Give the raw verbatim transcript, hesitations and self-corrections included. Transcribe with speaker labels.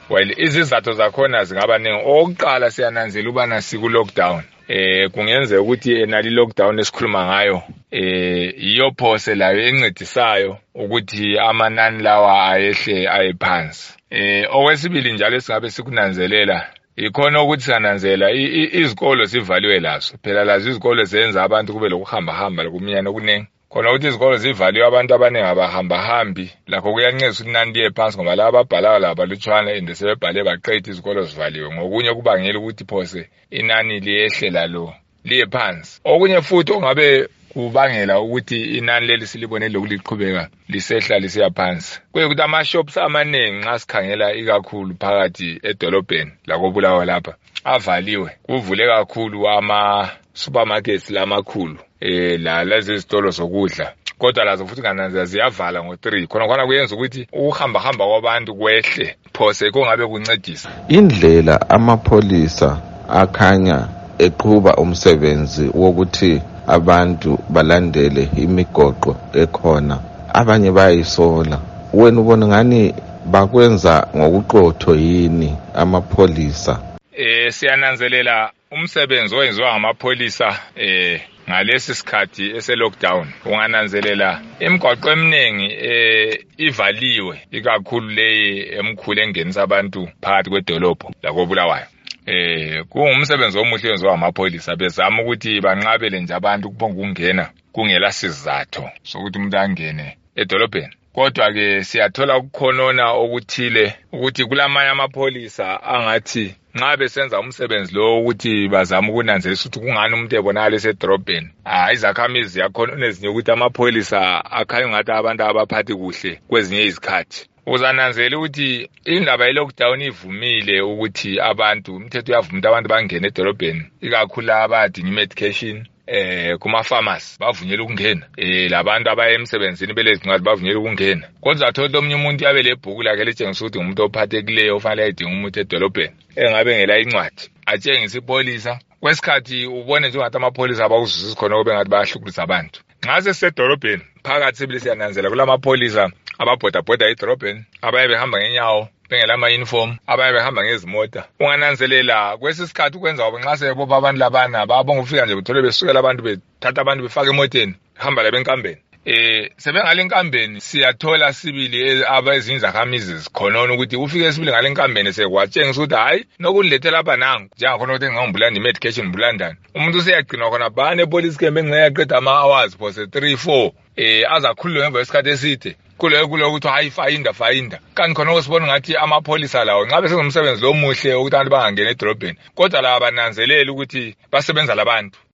Speaker 1: Well, izizathu zakhona zingaba ningi. Oqala siyananzela ubana siku lockdown. Eh kungenzeka ukuthi enali lockdown esikhuluma ngayo eh iyo phose layo encedisayo ukuthi amanani lawa ayehle ayephansi. Eh okwesibili njalo singabe sikunanzelela ikhona ukuthi sananzela izikolo sivaliwe lazo. Phela lazo izikolo zenza abantu kube lokuhamba hamba lokuminyana okuningi. Khona ukuthi izikolo zivaliwe abantu abaningi abahamba hambi lakho kuyanceza ukuthi nani liye phansi ngoba laba ababhalayo laba lutshwana ende sebebhale baqedwe izikolo zivaliwe ngokunye kubangela ukuthi phose inani liyehlela lo liye phansi. Okunye futhi ongabe kubangela ukuthi inani leli silibone lokuliqhubeka lisehla lisiya phansi kuyekuthi ama shops amaningi nxa sikhangela ikakhulu phakathi edolobheni lako Bulawayo lapha avaliwe. Kuvule kakhulu ama supermarkets lamakhulu eh la lezi zitolo zokudla kodwa lazo futhi kananzela ziyavala ngo three khona khona kuyenza ukuthi uhamba hamba kwabantu kwehle phose kongabe kuncedisa.
Speaker 2: Indlela amapholisa akhanya eqhuba umsebenzi wokuthi abantu balandele imigoqo ekhona abanye bayisola. Wena ubona ngani bakwenza ngokuqotho yini amapholisa?
Speaker 1: Eh siyananzelela umsebenzi owenziwa amapholisa eh ngalesi sikhathi ese lockdown. Ungananzelela imigwaqo eminingi eh ivaliwe ikakhulu le emkhulu engenisa abantu phakathi kwedolobho lako Bulawayo. Eh kungumsebenzi omuhle wenziwa amapholisa bezama ukuthi banqabele nje abantu kuphonga ukungena kungela sizathu sokuthi umuntu angene edolobheni. Kodwa ke siyathola ukukhonona okuthile ukuthi kulamanye amapholisa angathi nxa besenza umsebenzi lo ukuthi bazama ukunanzelisa ukuthi kungani umuntu ebonakala esedrobheni. Ah izakhamizi yakhona ezinye ukuthi amapholisa akhanya ngathi abantu abaphathi kuhle kwezinye izikhathi. Uzananzela ukuthi indaba ye lockdown ivumile ukuthi abantu umthetho uyavuma abantu bangene edolobheni ikakhulu abadinga medication eh kuma pharmacy bavunyelwa ukungena eh labantu abaye emsebenzini belezincwadi bavunyelwa ukungena. Kodwa thola omunye umuntu yabe lebhuku lakhe litshengisa ukuthi umuntu ophathekileyo ofanele ayidinga umuntu edolobheni engabe ngela incwadi atshengisa ipolisa. Kwesikhathi ubone nje ngathi amapholisa abakuzwisisi khona kube ngathi bayahlukulisa abantu. Nxa sesedolobheni phakathi sibili siyananzela kulamapholisa ababhoda bhoda edolobheni abaye behamba ngenyawo bengela ama uniform abaye behamba ngezimota. Ungananzelela kwesisikhathi ukwenza ngoba nxa sebopha abantu labana babonga ufika nje uthole besukela abantu bethatha abantu befaka emoteni hamba labe enkambeni. Eh sebengale enkambeni siyathola sibili abezinye izakhamizi zikhonona ukuthi ufike sibili ngale enkambeni sekwatshengisa ukuthi hayi nokundilethela lapha nangu njengakhona ukuthi ngingambulanda medication bulandani. Umuntu useyagcina khona bane police camp engiyaqeda ama hours phose three four eh azakhulule ngemva kwesikhathi eside kuleyo kulo ukuthi hayi fayinda fayinda. Kanti khona osibona ngathi amapholisa lawo nxa besengumsebenzi lo muhle ukuthi abantu bangangena edolobheni kodwa laba bananzelela ukuthi basebenza labantu.